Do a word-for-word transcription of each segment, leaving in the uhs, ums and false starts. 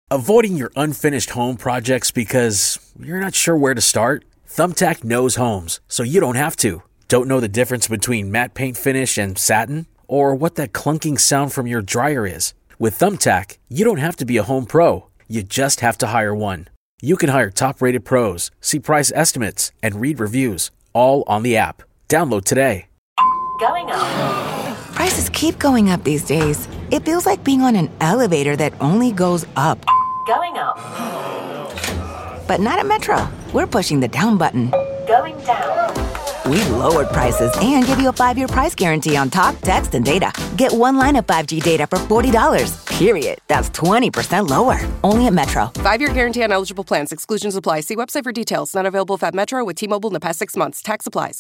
Avoiding your unfinished home projects because you're not sure where to start? Thumbtack knows homes, so you don't have to. Don't know the difference between matte paint finish and satin? Or what that clunking sound from your dryer is? With Thumbtack, you don't have to be a home pro. You just have to hire one. You can hire top-rated pros, see price estimates, and read reviews, all on the app. Download today. Going up. Prices keep going up these days. It feels like being on an elevator that only goes up. Going up. But not at Metro. We're pushing the down button. Going down. We've lowered prices and give you a five-year price guarantee on talk, text, and data. Get one line of five G data for forty dollars, period. That's twenty percent lower. Only at Metro. Five-year guarantee on eligible plans. Exclusions apply. See website for details. Not available if at Metro with T-Mobile in the past six months. Tax applies.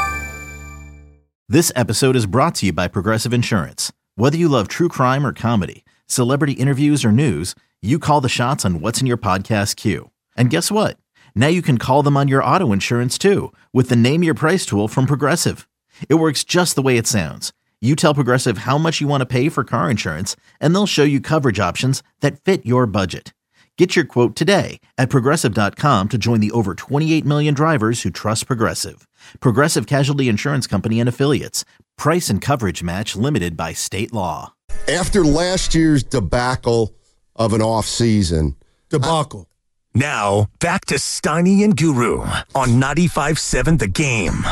This episode is brought to you by Progressive Insurance. Whether you love true crime or comedy, celebrity interviews or news, you call the shots on what's in your podcast queue. And guess what? Now you can call them on your auto insurance too with the Name Your Price tool from Progressive. It works just the way it sounds. You tell Progressive how much you want to pay for car insurance, and they'll show you coverage options that fit your budget. Get your quote today at Progressive dot com to join the over twenty-eight million drivers who trust Progressive. Progressive Casualty Insurance Company and Affiliates. Price and coverage match limited by state law. After last year's debacle of an offseason. Debacle. I- now, back to Steiny and Guru on ninety-five point seven The Game.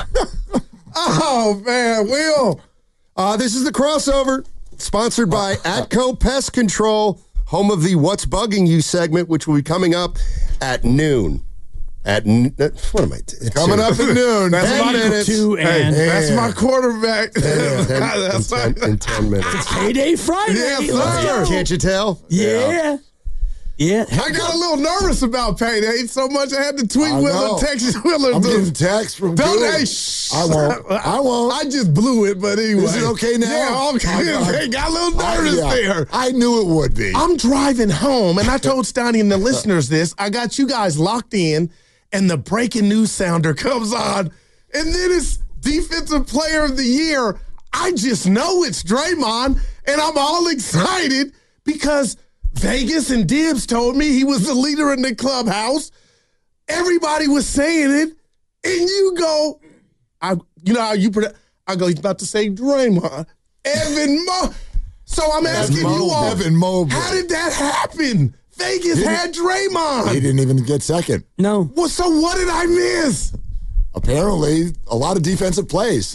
Oh, man, Will. Uh, this is the crossover, sponsored by Atco Pest Control, home of the What's Bugging You segment, which will be coming up at noon. At n- What am I t- Coming two. up at noon. That's ten my minutes. two and hey, and that's my quarterback. ten, ten, That's in, ten, in ten minutes. It's payday Friday. Yes, sir. Can't you tell? Yeah. Yeah. I got a little nervous about payday so much I had to tweet I Willer, know. text Willer. I'm to- getting texts from Don't Guru. they? Shh. I won't. I won't. I just blew it, but anyway. Is it okay now? Yeah, okay. I- I- got a little nervous I, yeah, there. I knew it would be. I'm driving home, and I told Steiny and the listeners this. I got you guys locked in, and the breaking news sounder comes on, and then it's Defensive Player of the Year. I just know it's Draymond, and I'm all excited because Vegas and Dibs told me he was the leader in the clubhouse. Everybody was saying it, and you go, I, you know how you, I go, he's about to say Draymond. Evan Mo. So I'm asking you all, Evan Mobley. how did that happen? Vegas He had Draymond. He didn't even get second. No. Well, so what did I miss? Apparently, a lot of defensive plays.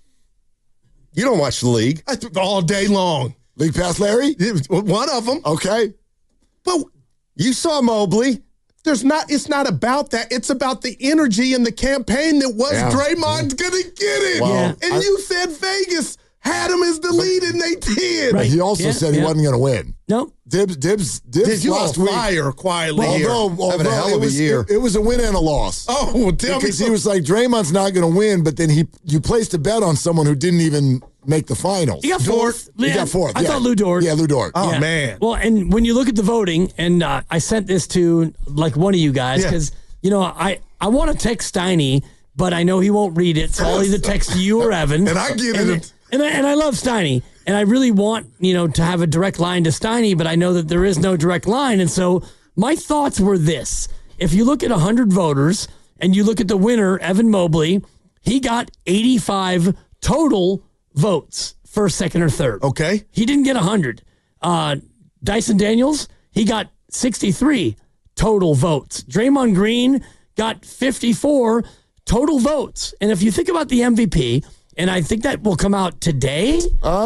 You don't watch the league. I th- all day long. League pass, Larry? It was one of them. Okay. But You saw Mobley. there's not. It's not about that. It's about the energy and the campaign that was Yeah. Draymond's gonna get it. Well, Yeah. And I- you said Vegas had him as the lead, and they did. Right. He also Yeah, said he yeah. wasn't going to win. No. Dibs, Dibs, Dibs Did you on last week. fire quietly here? Although, Having a although hell it of a was, year. It, it was a win and a loss. Oh, well, tell Because me. he was like, Draymond's not going to win, but then he you placed a bet on someone who didn't even make the finals. He got fourth. He got fourth. I yeah. thought Lou Dort. Yeah, Lou Dort. Oh, Yeah. man. Well, and when you look at the voting, and uh, I sent this to like one of you guys Yeah. because you know I I want to text Steiny, but I know he won't read it, so I'll either text you or Evan. And I get and, it. And I, and I love Steiny, and I really want you know to have a direct line to Steiny, but I know that there is no direct line, and so my thoughts were this: if you look at one hundred voters and you look at the winner, Evan Mobley, he got eighty-five total votes, first, second, or third. Okay. He didn't get one hundred. Uh, Dyson Daniels, he got sixty-three total votes. Draymond Green got fifty-four total votes. And if you think about the M V P, and I think that will come out today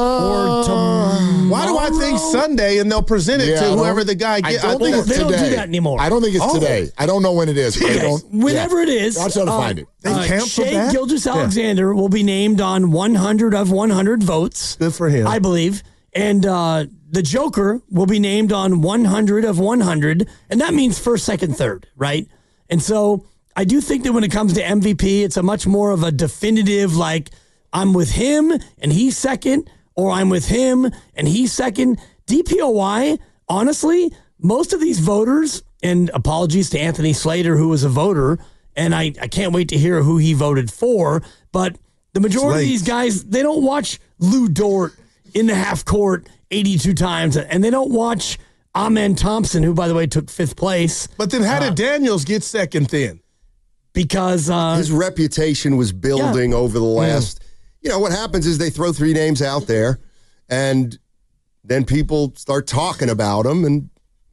or tomorrow. Why do I think Sunday and they'll present it Yeah, I to don't- whoever the guy I gets? don't think it's They don't do today. that anymore. I don't think it's Oh. today. I don't know when it is. but I Okay, don't- whenever yeah. it is. I'll try to uh, find it. They uh, canceled Shai that? Gilgeous-Alexander will be named on one hundred of one hundred votes. Good for him. I believe. And uh, the Joker will be named on one hundred of one hundred, and that means first, second, third, right? And so I do think that when it comes to M V P, it's a much more of a definitive, like, I'm with him and he's second, or I'm with him and he's second. D P O Y, honestly, most of these voters, and apologies to Anthony Slater, who was a voter, and I, I can't wait to hear who he voted for, but the majority of these guys, they don't watch Lou Dort in the half court eighty-two times, and they don't watch Amen Thompson, who, by the way, took fifth place. But then how did Daniels get second then? Because uh, his reputation was building yeah. over the last. Mm. You know, what happens is they throw three names out there, and then people start talking about them, and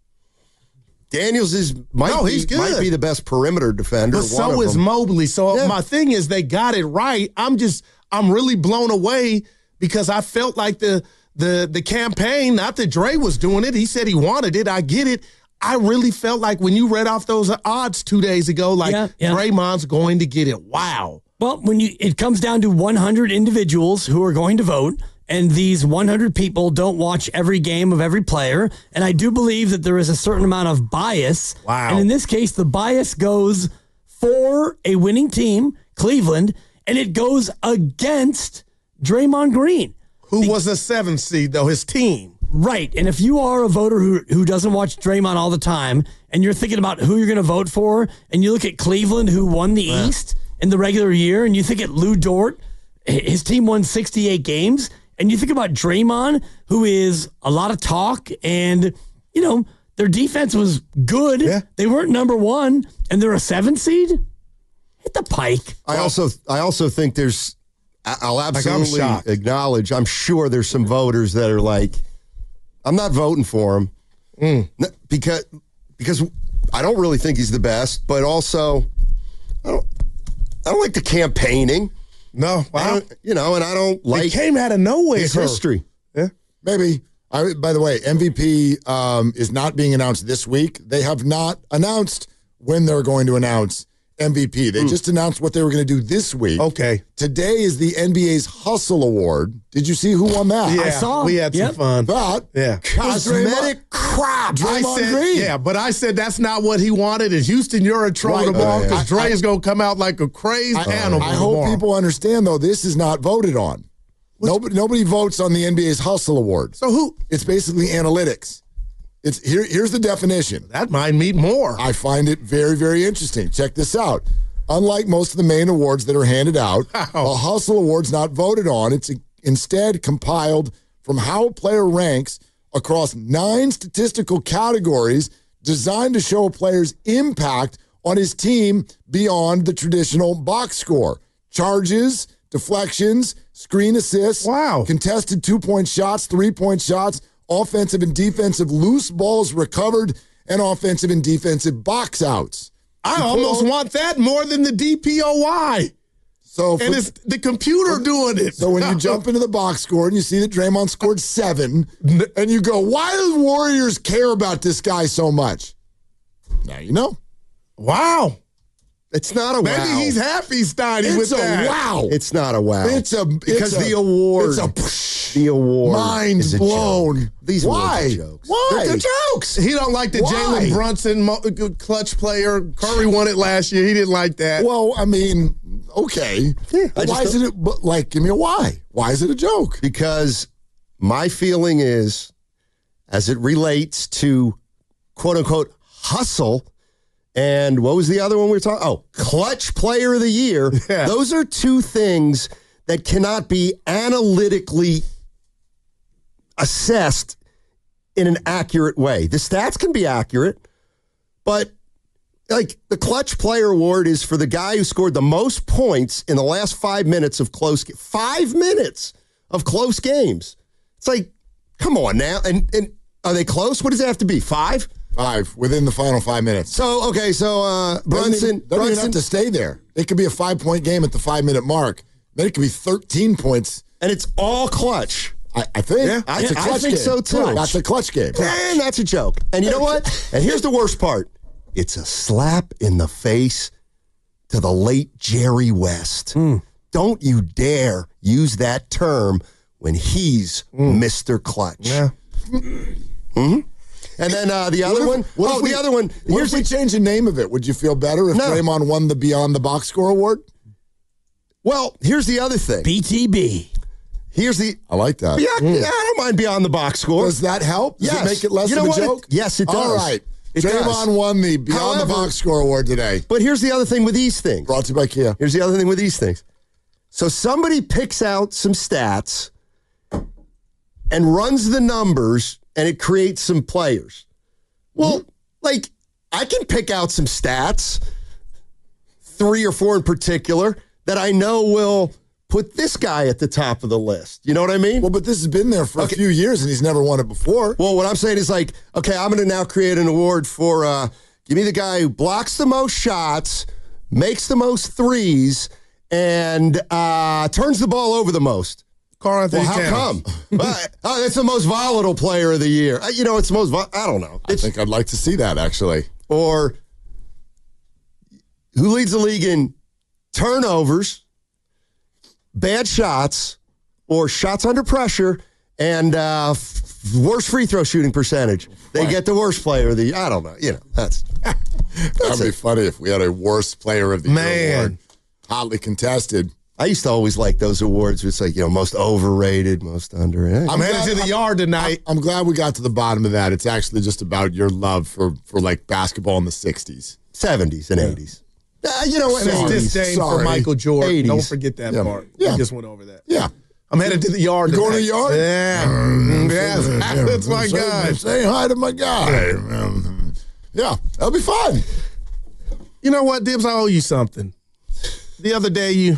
Daniels is might, no, be, he's good. might be the best perimeter defender. But so is Mobley. So yeah. my thing is they got it right. I'm just I'm really blown away because I felt like the the the campaign, not that Dre was doing it. He said he wanted it. I get it. I really felt like when you read off those odds two days ago, like yeah, yeah. Draymond's going to get it. Wow. Well, when you it comes down to one hundred individuals who are going to vote, and these one hundred people don't watch every game of every player, and I do believe that there is a certain amount of bias. Wow. And in this case, the bias goes for a winning team, Cleveland, and it goes against Draymond Green. Who the, was a seventh seed, though, his team. Right. And if you are a voter who, who doesn't watch Draymond all the time, and you're thinking about who you're going to vote for, and you look at Cleveland, who won the yeah. East in the regular year, and you think at Lou Dort, his team won sixty-eight games, and you think about Draymond, who is a lot of talk, and, you know, their defense was good. Yeah. They weren't number one, and they're a seven seed. Hit the pike. I also, I also think there's, I'll absolutely like I'm acknowledge, I'm sure there's some voters that are like, I'm not voting for him mm. because, because I don't really think he's the best, but also, I don't, I don't like the campaigning. No, wow. You know, and I don't like. It came out of nowhere. His history. Yeah, maybe. I, by the way, M V P um, is not being announced this week. They have not announced when they're going to announce M V P. They mm. just announced what they were going to do this week. Okay. Today is the N B A's Hustle Award. Did you see who won that? Yeah, I saw. We had yep. some fun. That yeah. cosmetic crap. Draymond said, Green. Yeah, but I said that's not what he wanted. And Houston, you're in trouble Right. tomorrow Uh, because yeah. Dre is going to come out like a crazy I, animal. I hope tomorrow. people understand, though, this is not voted on. Nobody, nobody votes on the N B A's Hustle Award. So who? It's basically analytics. It's here. Here's the definition. That might mean more. I find it very, very interesting. Check this out. Unlike most of the main awards that are handed out, wow. a Hustle Award's not voted on. It's instead compiled from how a player ranks across nine statistical categories designed to show a player's impact on his team beyond the traditional box score. Charges, deflections, screen assists, wow. contested two-point shots, three-point shots, offensive and defensive loose balls recovered, and offensive and defensive box outs. I almost all, want that more than the D P O Y. So for, and it's the computer doing it. So when you jump into the box score and you see that Draymond scored seven, and you go, why do the Warriors care about this guy so much? Now you know. Wow. It's not a Maybe wow. Maybe he's happy, Steiny, it's with a that. wow. It's not a wow. It's a it's because a, the award. It's a psh, the award. Mind is a blown. Joke. These Why? awards are jokes. Why? They're, they're jokes. He don't like the Why? Jalen Brunson mo- clutch player. Curry won it last year. He didn't like that. Well, I mean, okay. Yeah, why is it? But like, give me a why. Why is it a joke? Because my feeling is, as it relates to quote unquote hustle. And what was the other one we were talking? Oh, clutch player of the year. Yeah. Those are two things that cannot be analytically assessed in an accurate way. The stats can be accurate, but like the clutch player award is for the guy who scored the most points in the last five minutes of close five minutes of close games. It's like, come on now. And and are they close? What does it have to be? Five? Five within the final five minutes. So okay, so uh, Brunson doesn't even, doesn't Brunson even have to stay there. It could be a five point game at the five minute mark. Then it could be thirteen points, and it's all clutch. I, I think. Yeah, that's I, a clutch I think game. so too. Right. That's a clutch game. And that's a joke. And you know what? And here's the worst part: it's a slap in the face to the late Jerry West. Mm. Don't you dare use that term when he's mm. Mister Clutch. Yeah. Mm-hmm. And then uh, the other what if, one. Oh, we, the other one. What if we change the name of it? Would you feel better if no. Draymond won the Beyond the Box Score award? Well, here's the other thing. B T B. Here's the. I like that. Yeah, mm. yeah, I don't mind Beyond the Box Score. Does that help? Does yes. it make it less you know of a what? joke? It, yes, it does. All right. It Draymond does. won the Beyond However, the Box Score award today. But here's the other thing with these things. Brought to you by Kia. Here's the other thing with these things. So somebody picks out some stats and runs the numbers, and it creates some players. Well, like, I can pick out some stats, three or four in particular, that I know will put this guy at the top of the list. You know what I mean? Well, but this has been there for okay. a few years, and he's never won it before. Well, what I'm saying is like, okay, I'm going to now create an award for, uh, give me the guy who blocks the most shots, makes the most threes, and uh, turns the ball over the most. Carl well, how come? uh, oh, that's the most volatile player of the year. Uh, you know, it's the most, vo- I don't know. It's, I think I'd like to see that, actually. Or who leads the league in turnovers, bad shots, or shots under pressure, and uh, f- worst free throw shooting percentage. They what? get the worst player of the year. I don't know. You know, that's that'd be funny if we had a worst player of the Man. year award. Hotly contested. I used to always like those awards. It's like, you know, most overrated, most underrated. I'm headed to the yard tonight. I'm, I'm glad we got to the bottom of that. It's actually just about your love for, for like basketball in the sixties. seventies and yeah. eighties. Uh, you know what? It's disdain for Michael Jordan. eighties. Don't forget that yeah. part. Yeah. I just went over that. Yeah. I'm headed to the yard. You're going to the yard? Yeah. Mm, yeah. yeah. That's my say, guy. Say hi to my guy. Um, yeah. That'll be fun. You know what, Dibs? I owe you something. The other day, you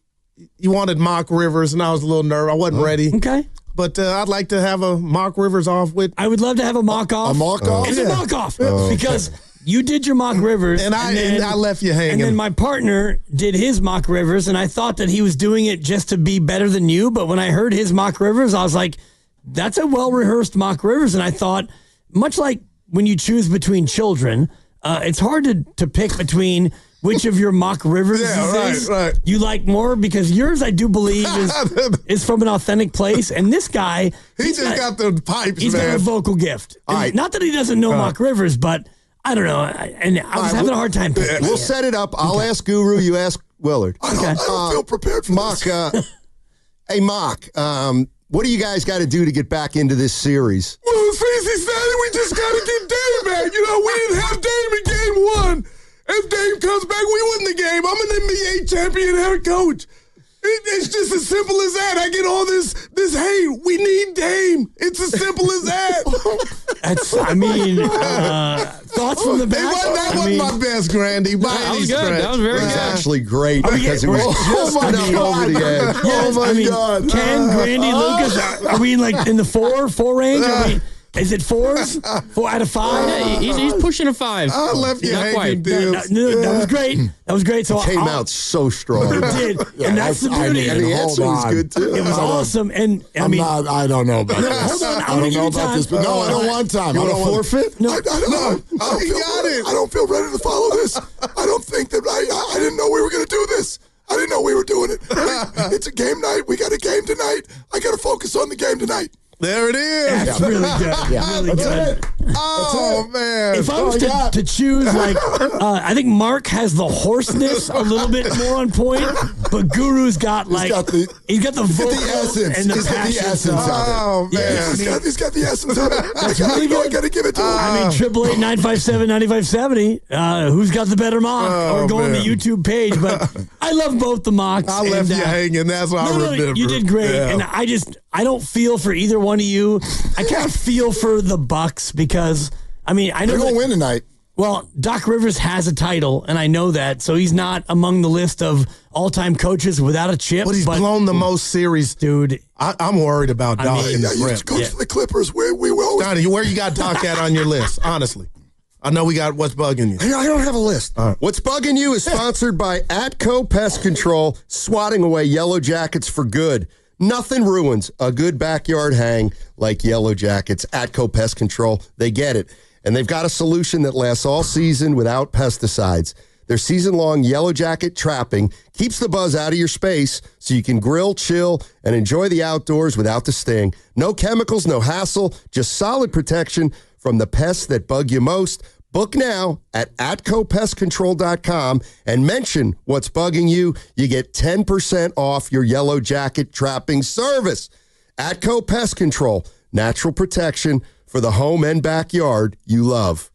you wanted Mark Rivers, and I was a little nervous. I wasn't ready. Okay. But uh, I'd like to have a Mark Rivers off with. I would love to have a mock off. A mock off? It's yeah. a mock off. Oh, because you did your mock Rivers. And I, and then, and I left you hanging. And then my partner did his mock Rivers, and I thought that he was doing it just to be better than you. But when I heard his mock Rivers, I was like, that's a well-rehearsed mock Rivers. And I thought, much like when you choose between children, uh, it's hard to, to pick between which of your mock Rivers yeah, right, right. you like more, because yours, I do believe, is, is from an authentic place. And this guy, he just got, got the pipes, He's man. got a vocal gift. All right. Not that he doesn't know uh, mock Rivers, but I don't know. And I was right, having we'll, a hard time picking. We'll set it up. I'll okay. ask Guru, you ask Willard. I don't, okay. I don't feel prepared for Mock, this. Uh, hey, Mock, um, what do you guys got to do to get back into this series? Well, it's easy, Stanley. We just got to get Dame back. You know, we didn't have Dame in game one. If Dame comes back, we win the game. I'm an N B A champion head coach. It, it's just as simple as that. I get all this this hate. We need Dame. It's as simple as that. That's, I mean, uh, thoughts from the back? It wasn't, that I wasn't mean, my best, Grandy. By that any was good. stretch. That was very It was good. actually great because it was oh, just my enough God. over the edge. Yes, oh, my I mean, God. Ken, Grandy, Lucas, are, are we like in the four, four range? Are we, is it fours? Four out of five? Yeah, he's, he's pushing a five. I left you Not hanging, quite. dude. No, no, no, that was great. That was great. So It came I'll, out so strong. It did. Yeah, and that's the I beauty. mean, And the hold answer was on. good, too. It was I don't- awesome. And I I'm mean, not, I don't know about No, this. hold on, I'm I gonna don't give know you about time. this, but no, I don't want time. You I want don't to want forfeit? I, I don't, No. I don't Oh, he feel, got it. I don't feel ready to follow this. I don't think that I, I didn't know we were going to do this. I didn't know we were doing it. It's a game night. We got a game tonight. I got to focus on the game tonight. There it is. that's really good. Yeah. Really That's good. it. Oh, man. If I was Oh, to, yeah. to choose, like, uh, I think Mark has the hoarseness a little bit more on point, but Guru's got like got the- he's got the He's got vocal the essence. and the He's got the passion. essence of it. Oh, Yeah, man. I He's mean, got, he's got the essence of it. I That's got, really you know, I good. got to give it to him. I mean, triple eight nine five seven ninety five seventy. Uh, who's got the better mock? Oh, or go on the man. YouTube page. But I love both the mocks. I left and, you uh, hanging. That's what No, I no, remember. you did great, Yeah. and I just I don't feel for either one of you. I kind of feel for the Bucks because I mean I know They're going to that- win tonight. Well, Doc Rivers has a title, and I know that, so he's not among the list of all-time coaches without a chip. But he's blown the most series. dude. I, I'm worried about I Doc mean- in Yeah, the you grip. just coach Yeah. for the Clippers. We, we will always. Donnie, where you got Doc at on your list? Honestly. I know we got what's bugging you. Hey, I don't have a list. right. What's bugging you is sponsored by Atco Pest Control, swatting away yellow jackets for good. Nothing ruins a good backyard hang like yellow jackets. Atco Pest Control, they get it. And they've got a solution that lasts all season without pesticides. Their season-long yellow jacket trapping keeps the buzz out of your space so you can grill, chill, and enjoy the outdoors without the sting. No chemicals, no hassle, just solid protection from the pests that bug you most. Book now at atco pest control dot com and mention what's bugging you. You get ten percent off your yellow jacket trapping service. Atco Pest Control, natural protection for the home and backyard you love.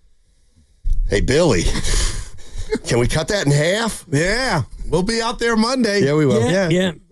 Hey, Billy, can we cut that in half? Yeah. We'll be out there Monday. Yeah, we will. Yeah, yeah.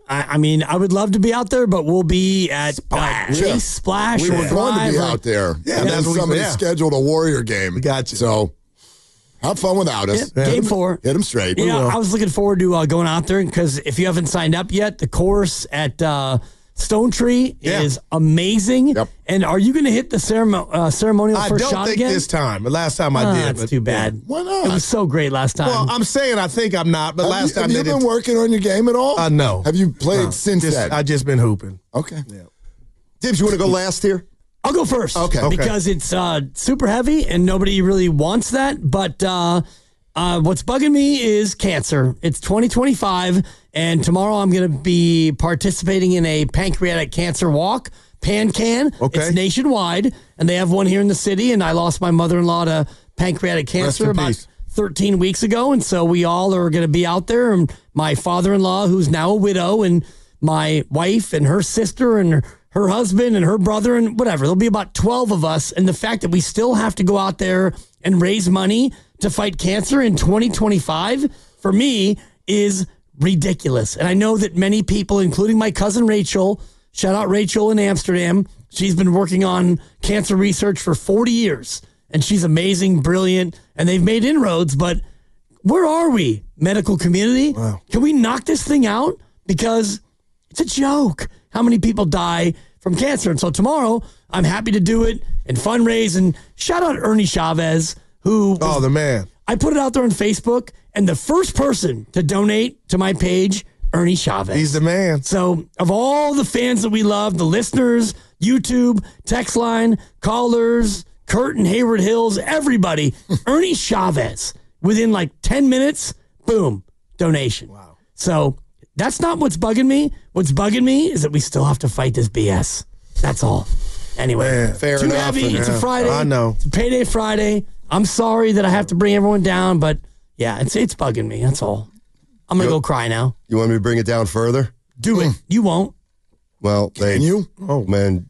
I, I mean, I would love to be out there, but we'll be at Splash. Uh, Chase Yeah. Splash. We or were going to Thrive be or- out there. Yeah, and that's then what we- somebody yeah. scheduled a Warrior game. We got you. So have fun without us. Yeah, game four. Hit them straight. Yeah, I was looking forward to uh, going out there because if you haven't signed up yet, the course at uh, Stone Tree Yeah. is amazing. Yep. And are you going to hit the ceremo- uh, ceremonial I first don't shot think again? this time. The last time I Ah, did. that's but- too bad. Why not? It was so great last time. Well, I'm saying I think I'm not, but Have last you, time have you they been did. working on your game at all? Uh, no. Have you played No. since Just- then? I just been hooping. okay. Dibs, you want to go last here? I'll go first. Okay. Okay. Because it's uh, super heavy and nobody really wants that. But uh, uh, what's bugging me is cancer. It's twenty twenty-five, and tomorrow I'm going to be participating in a pancreatic cancer walk. PanCan. Okay. It's nationwide, and they have one here in the city. And I lost my mother-in-law to pancreatic cancer in about peace. thirteen weeks ago, and so we all are going to be out there. And my father-in-law, who's now a widow, and my wife and her sister and her, her husband and her brother and whatever. There'll be about twelve of us. And the fact that we still have to go out there and raise money to fight cancer in twenty twenty-five, for me, is ridiculous. And I know that many people, including my cousin Rachel, shout out Rachel in Amsterdam, she's been working on cancer research for forty years. And she's amazing, brilliant, and they've made inroads. But where are we, medical community? Wow. Can we knock this thing out? Because it's a joke how many people die from cancer. And so tomorrow, I'm happy to do it and fundraise. And shout out Ernie Chavez, who was, Oh, the man. I put it out there on Facebook, and the first person to donate to my page, Ernie Chavez. He's the man. So, of all the fans that we love, the listeners, YouTube, text line, callers, Kurt and Hayward Hills, everybody, Ernie Chavez, within like ten minutes, boom, donation. Wow. So, that's not what's bugging me. What's bugging me is that we still have to fight this B S. That's all. Anyway, Man, fair too enough. heavy. It's a Yeah, Friday. I know. It's a payday Friday. I'm sorry that I have to bring everyone down, but yeah, it's it's bugging me. That's all. I'm gonna Yep. go cry now. You want me to bring it down further? Do it. You won't. Well, they, Can you? Oh man,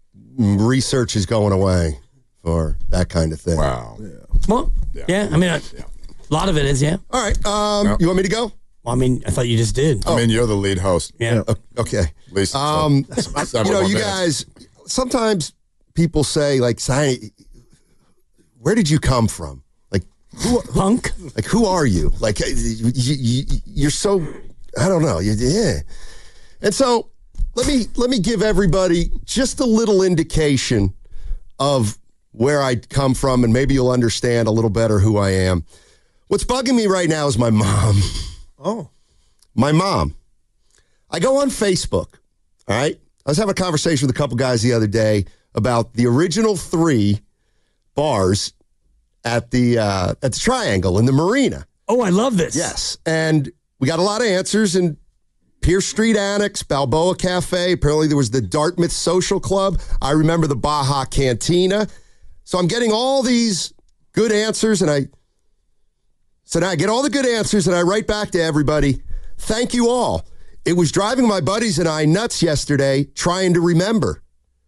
research is going away for that kind of thing. Wow. Well, yeah. I mean, a lot of it is, yeah. All right. Um, you want me to go? Well, I mean, I thought you just did. I mean, you're the lead host. Yeah. O- Okay. At least Um, several you know, more you minutes. guys. Sometimes people say, like, "Si- "Where did you come from?" Like, who, Punk. like, who are you? Like, you, you, you, you're so. I don't know. You, yeah. And so, let me let me give everybody just a little indication of where I come from, and maybe you'll understand a little better who I am. What's bugging me right now is my mom. Oh. My mom. I go on Facebook, all right? I was having a conversation with a couple guys the other day about the original three bars at the uh, at the Triangle in the Marina. Oh, I love this. Yes. And we got a lot of answers in Pierce Street Annex, Balboa Cafe. Apparently there was the Dartmouth Social Club. I remember the Baja Cantina. So I'm getting all these good answers, and I So now I get all the good answers, and I write back to everybody, thank you all. It was driving my buddies and I nuts yesterday trying to remember.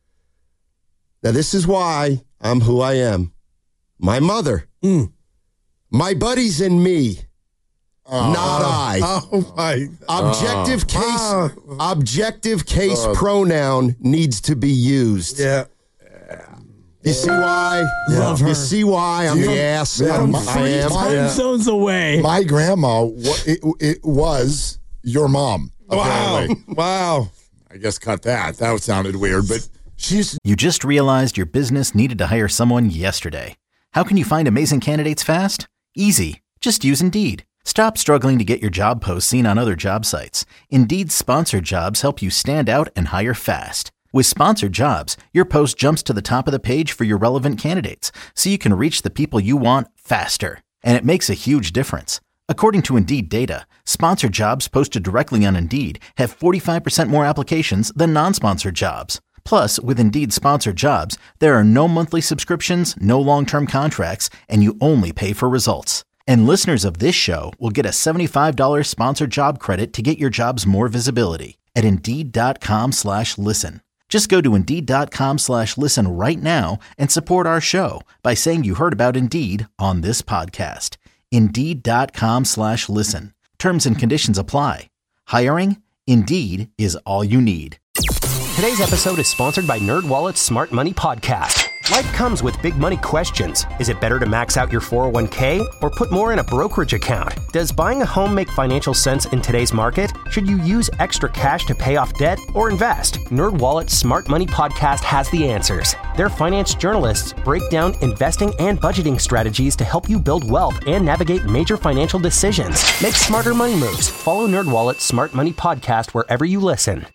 Now, this is why I'm who I am. My mother, Mm. my buddies and me, not I. Oh, my. Objective case, Ah. objective case pronoun needs to be used. Yeah. You see why? Love You her. see why I'm Yeah. the ass Yeah, I'm- my- I am? my- Time zones away. My grandma, wa- it, it was your mom. Wow. Apparently. Wow. I guess cut that. That sounded weird, but she used to You just realized your business needed to hire someone yesterday. How can you find amazing candidates fast? Easy. Just use Indeed. Stop struggling to get your job posts seen on other job sites. Indeed's sponsored jobs help you stand out and hire fast. With sponsored jobs, your post jumps to the top of the page for your relevant candidates, so you can reach the people you want faster. And it makes a huge difference. According to Indeed data, sponsored jobs posted directly on Indeed have forty-five percent more applications than non-sponsored jobs. Plus, with Indeed sponsored jobs, there are no monthly subscriptions, no long-term contracts, and you only pay for results. And listeners of this show will get a seventy-five dollars sponsored job credit to get your jobs more visibility at Indeed.com slash listen. Just go to Indeed.com slash listen right now and support our show by saying you heard about Indeed on this podcast. Indeed.com slash listen. Terms and conditions apply. Hiring? Indeed is all you need. Today's episode is sponsored by NerdWallet's Smart Money Podcast. Life comes with big money questions. Is it better to max out your four oh one k or put more in a brokerage account? Does buying a home make financial sense in today's market? Should you use extra cash to pay off debt or invest? NerdWallet's Smart Money Podcast has the answers. Their finance journalists break down investing and budgeting strategies to help you build wealth and navigate major financial decisions. Make smarter money moves. Follow NerdWallet's Smart Money Podcast wherever you listen.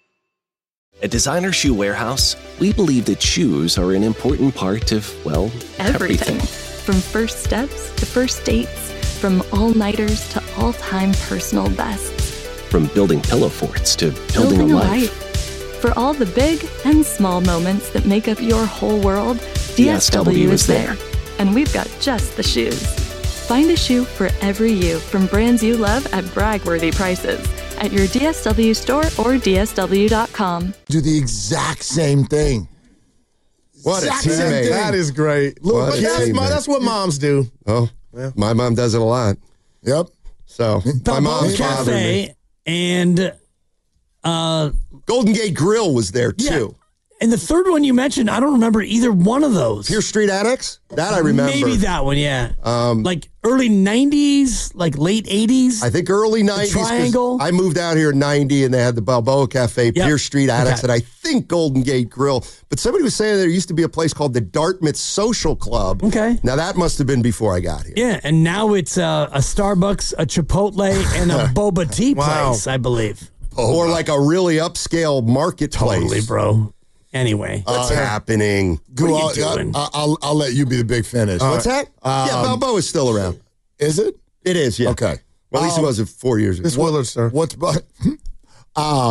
At Designer Shoe Warehouse, we believe that shoes are an important part of, well, everything. everything. From first steps to first dates, from all-nighters to all-time personal bests. From building pillow forts to building, building a, a life. life. For all the big and small moments that make up your whole world, D S W is there. And we've got just the shoes. Find a shoe for every you from brands you love at brag-worthy prices at your D S W store or D S W dot com. Do the exact same thing. What exact a same teammate. thing. That is great. Look, What but a that's, my, teammate. that's what moms do. Oh, Yeah. my mom does it a lot. Yep. So my Balboa mom's bothering me. Cafe and uh, Golden Gate Grill was there yeah. too. And the third one you mentioned, I don't remember either one of those. Pier Street Annex? That I remember. Maybe that one, yeah. Um, like early nineties, like late eighties. I think early nineties. 'cause Triangle. I moved out here in ninety and they had the Balboa Cafe, Yep. Pier Street Annex, Okay. and I think Golden Gate Grill. But somebody was saying there used to be a place called the Dartmouth Social Club. Okay. Now that must have been before I got here. Yeah, and now it's uh, a Starbucks, a Chipotle, and a boba tea Wow. place, I believe. Or like a really upscale marketplace. Totally, bro. Anyway. What's happening? Go, What are you I'll, doing? I'll, I'll, I'll let you be the big finish. What's that? yeah, Um, Balboa's still around. Is it? It is, yeah. Okay. Well, at least Um, it was four years ago. It's Willard, sir. What's but? Uh,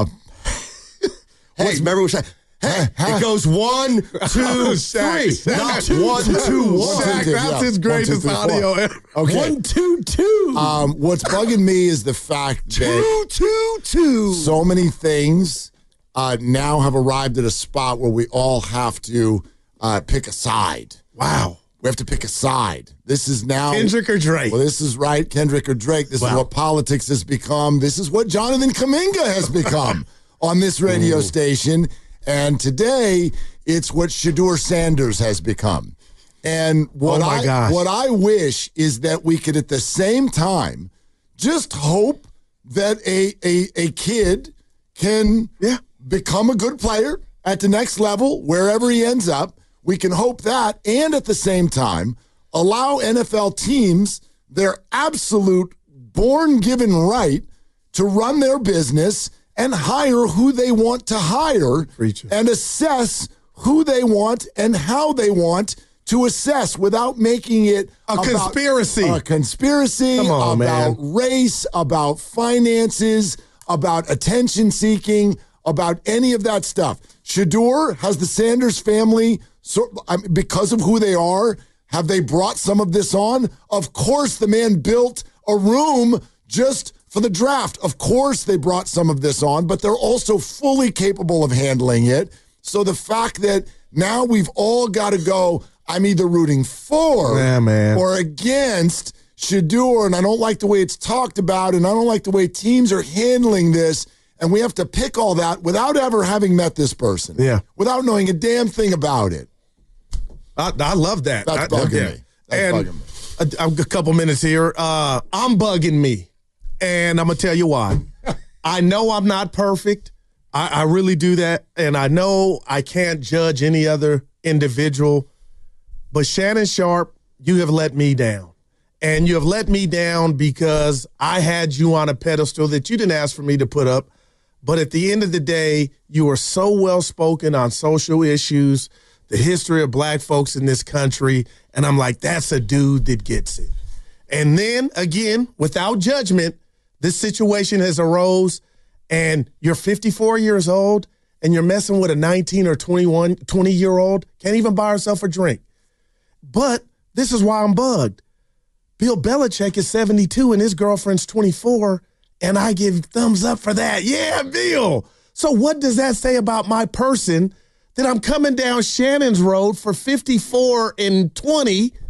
Hey, remember what I Hey, Huh? it goes one, two, Shaq, three. Shaq. Not Two, one, two, two, one, one. two, Shaq, two, that's yeah. his One, greatest two, three, four. audio ever. Okay. One, two, two. Um, what's bugging me is the fact that Two, two, two. so many things uh, now have arrived at a spot where we all have to uh, pick a side. Wow. We have to pick a side. This is now Kendrick or Drake? Well, this is right, Kendrick or Drake. This is Wow. what politics has become. This is what Jonathan Kuminga has become on this radio station. And today, it's what Shedeur Sanders has become. And what Oh, my I gosh. what I wish is that we could, at the same time, just hope that a a, a kid can Yeah. become a good player at the next level, wherever he ends up. We can hope that, and at the same time, allow N F L teams their absolute born-given right to run their business and hire who they want to hire Preacher. and assess who they want and how they want to assess without making it A about- conspiracy. A conspiracy Come on, about man. race, about finances, about attention seeking, about any of that stuff. Shedeur, has the Sanders family, so, I mean, because of who they are, have they brought some of this on? Of course, the man built a room just for the draft. Of course, they brought some of this on, but they're also fully capable of handling it. So the fact that now we've all got to go, I'm either rooting for Yeah, man. or against Shedeur, and I don't like the way it's talked about, and I don't like the way teams are handling this, and we have to pick all that without ever having met this person. Yeah. Without knowing a damn thing about it. I, I love that. That's I- bugging yeah. me. That's and bugging me. A, a couple minutes here. Uh, I'm bugging me, and I'm gonna tell you why. I know I'm not perfect. I, I really do that, and I know I can't judge any other individual. But Shannon Sharp, you have let me down, and you have let me down because I had you on a pedestal that you didn't ask for me to put up. But at the end of the day, you are so well spoken on social issues, the history of black folks in this country. And I'm like, that's a dude that gets it. And then again, without judgment, this situation has arose and you're fifty-four years old and you're messing with a nineteen or twenty-one, twenty year old, can't even buy herself a drink. But this is why I'm bugged. Bill Belichick is seventy-two and his girlfriend's twenty-four, and I give thumbs up for that. Yeah, Bill. So what does that say about my person that I'm coming down Shannon's Road for fifty-four and twenty,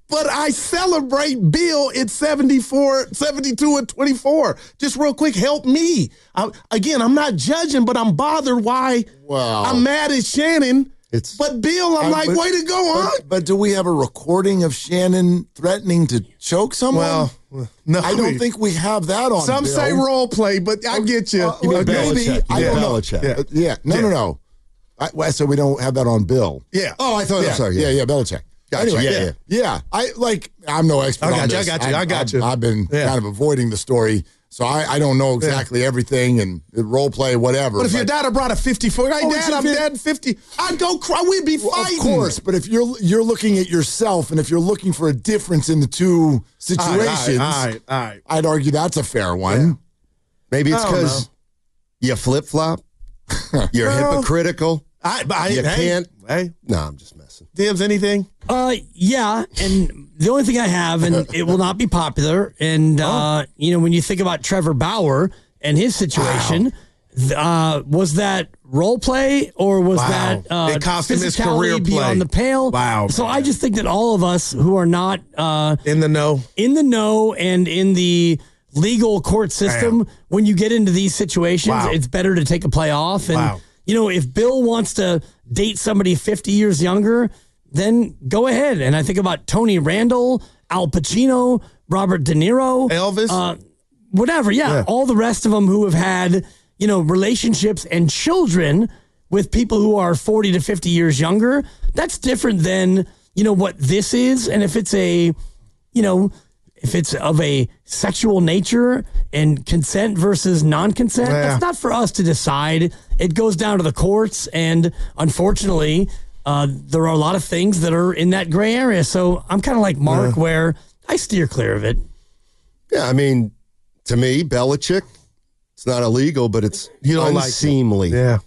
but I celebrate Bill at seventy-four, seventy-two, and twenty-four. Just real quick, help me. I, again, I'm not judging, but I'm bothered why Wow. I'm mad at Shannon. It's but Bill, I'm Uh, like, but- way to go, but, huh? But do we have a recording of Shannon threatening to choke someone? Well, no. I don't think we have that on. Some Bill. say role play, but I get you. Uh, well, maybe. I yeah. don't know. Belichick. Yeah, yeah. no, Yeah. no, no. I, well, so we don't have that on Bill. Yeah. Oh, I thought. Yeah, I'm sorry. yeah, Yeah, yeah, Belichick. Gotcha. Anyway, Yeah, yeah, yeah. yeah. I like. I'm no expert I got on you, I this. got you, I got I've, you. I've been Yeah. kind of avoiding the story, so I, I don't know exactly everything and the role play, whatever. But if your dad had brought a fifty-four, hey, Oh, Dad, it's I'm a- dead fifty. I'd go cry. We'd be Well, fighting. of course, but if you're you're looking at yourself, and if you're looking for a difference in the two situations, All right, all right. I'd argue that's a fair one. Maybe it's I don't because you flip flop. You're Well, hypocritical. I, but I You hey, can't. Hey, No, I'm just messing. Dibs, anything? Uh, yeah, and the only thing I have, and it will not be popular, and uh, you know, when you think about Trevor Bauer and his situation, th- uh, was that role play or was Wow. that uh, It cost him his physicality career play. beyond the pale? Wow, So man. I just think that all of us who are not uh, In the know. in the know and in the legal court system, when you get into these situations, Wow. it's better to take a play off. And, Wow. you know, if Bill wants to date somebody fifty years younger, then go ahead. And I think about Tony Randall, Al Pacino, Robert De Niro, Elvis. uh, whatever. Yeah, Yeah. all the rest of them who have had, you know, relationships and children with people who are forty to fifty years younger. That's different than, you know, what this is. And if it's a, you know, if it's of a sexual nature and consent versus non-consent, Yeah. that's not for us to decide. It goes down to the courts. And unfortunately, uh, there are a lot of things that are in that gray area. So I'm kind of like Mark, where I steer clear of it. Yeah, I mean, to me, Belichick, it's not illegal, but it's You don't like it. unseemly. Yeah.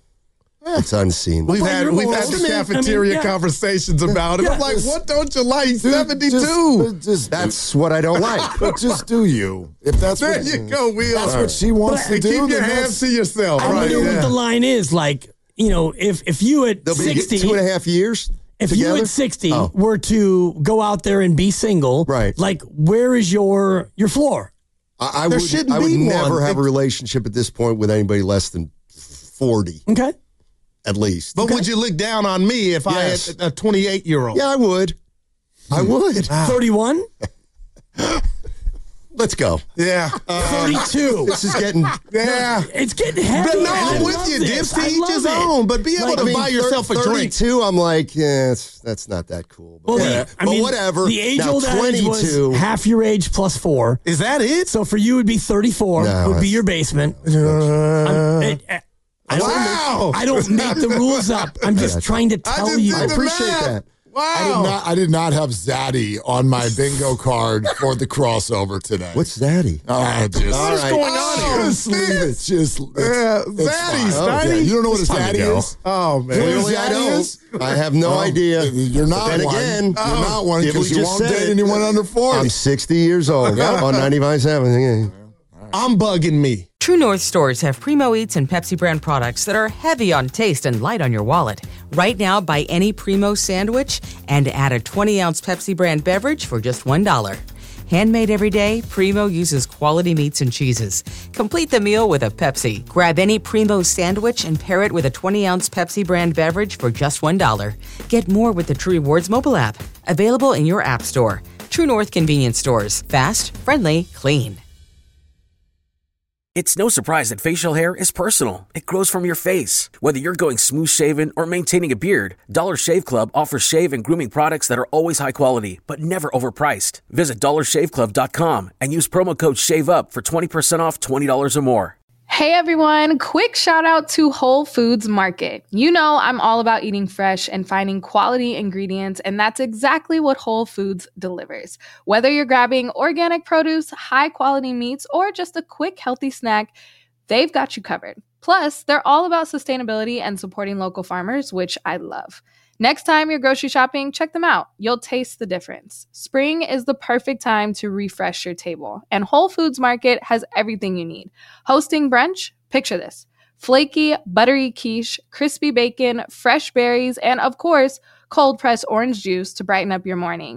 It's unseemly. We've Well, had you're we've more had the ultimate. I mean, cafeteria yeah. conversations about it. I'm like, Just- what don't you like? Dude, seventy-two. Just, just, That's what I don't like. but just do you. If that's There what, you go, Will. that's what she wants Hey, to do. keep your then hands that's- to yourself. I right, wonder yeah. what the line is. Like, you know, if, if you at They'll be sixty, two and a half years if together? you at sixty Oh. were to go out there and be single, Right. like, where is your your floor? I, I There would, shouldn't I would be never one. have a It- relationship at this point with anybody less than forty, Okay. at least. But would you look down on me if Yes. I had a twenty-eight year old? Yeah, I would. I would. thirty-one? Let's go. Yeah. thirty-two. This is getting. Yeah. It's getting heavy. But no, I I'm with love you, this. Dips. To I each love his it. own. But be able Like, to I mean, buy yourself a drink. thirty-two, I'm like, yeah, it's, that's not that cool. But, Well, yeah. the, I but mean, whatever. The age Now, old adage was twenty-two. half your age plus four. Is that it? So for you, it would be thirty-four. No, would be that's- your basement. Uh, I'm- it- uh, I don't, Wow. I don't make the rules up. I'm just trying to I tell just you. did I the appreciate math. that. I did Wow. not. I did not have Zaddy on my bingo card for the crossover today. What's Zaddy? Oh, just, All right. going on here? Just leave it. Just it's, Yeah, it's Zaddy, fine. Steiny. Yeah, you don't know what a It's time to Zaddy go. is? Oh, man. You know what Clearly, a I Zaddy don't. is? I have no Oh, idea. You're not But then one. again, you're not one Dibley because you just won't said date it. anyone under forty. I'm sixty years old on ninety-five point seven. I'm bugging me. True North stores have Primo Eats and Pepsi brand products that are heavy on taste and light on your wallet. Right now, buy any Primo sandwich and add a twenty ounce Pepsi brand beverage for just one dollar. Handmade every day, Primo uses quality meats and cheeses. Complete the meal with a Pepsi. Grab any Primo sandwich and pair it with a twenty ounce Pepsi brand beverage for just one dollar. Get more with the True Rewards mobile app. Available in your app store. True North convenience stores. Fast, friendly, clean. It's no surprise that facial hair is personal. It grows from your face. Whether you're going smooth shaven or maintaining a beard, Dollar Shave Club offers shave and grooming products that are always high quality, but never overpriced. Visit dollar shave club dot com and use promo code SHAVEUP for twenty percent off twenty dollars or more. Hey everyone, quick shout out to Whole Foods Market. You know I'm all about eating fresh and finding quality ingredients, and that's exactly what Whole Foods delivers. Whether you're grabbing organic produce, high quality meats, or just a quick healthy snack, they've got you covered. Plus, they're all about sustainability and supporting local farmers, which I love. Next time you're grocery shopping, check them out. You'll taste the difference. Spring is the perfect time to refresh your table, and Whole Foods Market has everything you need. Hosting brunch? Picture this. Flaky, buttery quiche, crispy bacon, fresh berries, and of course, cold-pressed orange juice to brighten up your morning.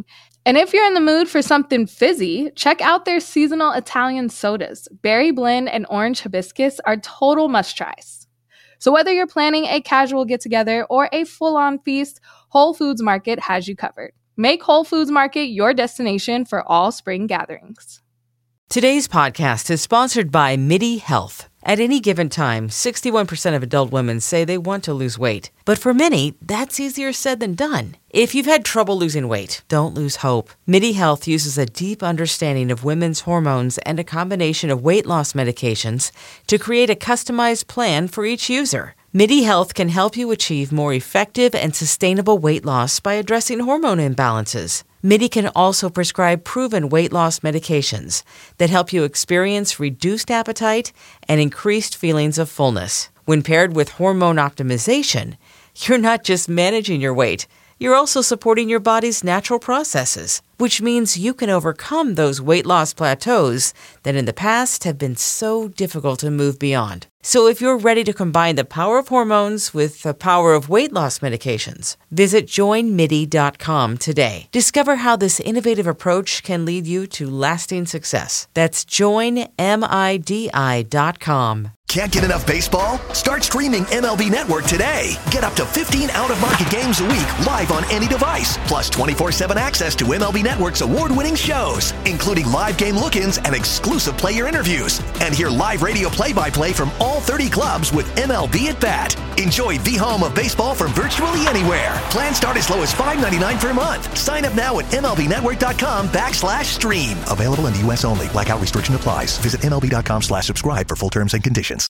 And if you're in the mood for something fizzy, check out their seasonal Italian sodas. Berry Blend and Orange Hibiscus are total must-tries. So whether you're planning a casual get-together or a full-on feast, Whole Foods Market has you covered. Make Whole Foods Market your destination for all spring gatherings. Today's podcast is sponsored by MIDI Health. At any given time, sixty-one percent of adult women say they want to lose weight. But for many, that's easier said than done. If you've had trouble losing weight, don't lose hope. MIDI Health uses a deep understanding of women's hormones and a combination of weight loss medications to create a customized plan for each user. MIDI Health can help you achieve more effective and sustainable weight loss by addressing hormone imbalances. MIDI can also prescribe proven weight loss medications that help you experience reduced appetite and increased feelings of fullness. When paired with hormone optimization, you're not just managing your weight, you're also supporting your body's natural processes, which means you can overcome those weight loss plateaus that in the past have been so difficult to move beyond. So if you're ready to combine the power of hormones with the power of weight loss medications, visit join midi dot com today. Discover how this innovative approach can lead you to lasting success. That's join midi dot com. Can't get enough baseball? Start streaming M L B Network today. Get up to fifteen out-of-market games a week live on any device, plus twenty-four seven access to M L B Network's award-winning shows, including live game look-ins and exclusive player interviews. And hear live radio play-by-play from all thirty clubs with M L B at Bat. Enjoy the home of baseball from virtually anywhere. Plans start as low as five ninety-nine per month. Sign up now at M L B network dot com backslash stream. Available in the U S only. Blackout restriction applies. Visit M L B dot com slash subscribe for full terms and conditions.